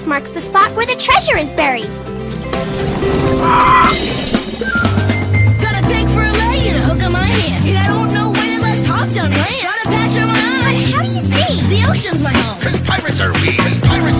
cross marks the spot where the treasure is buried. Got a pig for a leg and a hook on my hand. And I don't know when it last hopped on land. Got a patch on my eye. How do you see? The ocean's my home. 'Cause pirates are we. 'Cause pirates